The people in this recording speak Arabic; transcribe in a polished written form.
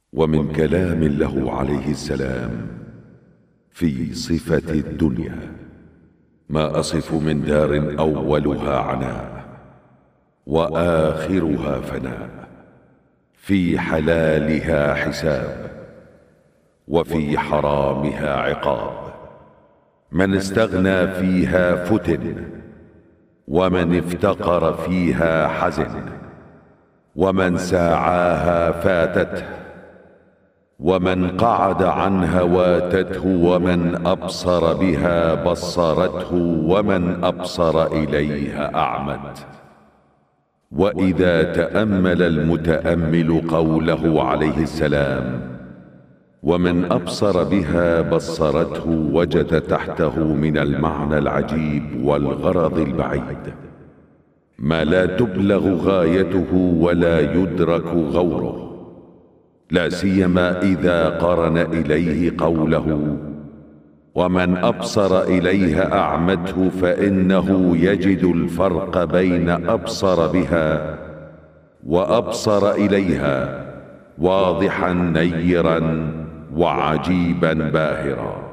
ومن كلام له عليه السلام في صفة الدنيا: ما أصف من دار أولها عناء وآخرها فناء، في حلالها حساب وفي حرامها عقاب. من استغنى فيها فتن، ومن افتقر فيها حزن، ومن ساعاها فاتته، ومن قعد عنها واتته، ومن أبصر بها بصرته، ومن أبصر إليها أعمت. وإذا تأمل المتأمل قوله عليه السلام: ومن أبصر بها بصرته، وجد تحته من المعنى العجيب والغرض البعيد ما لا تبلغ غايته ولا يدرك غوره، لا سيما إذا قرن إليه قوله: ومن أبصر إليها أعمته، فإنه يجد الفرق بين أبصر بها وأبصر إليها واضحا نيرا وعجيبا باهرا.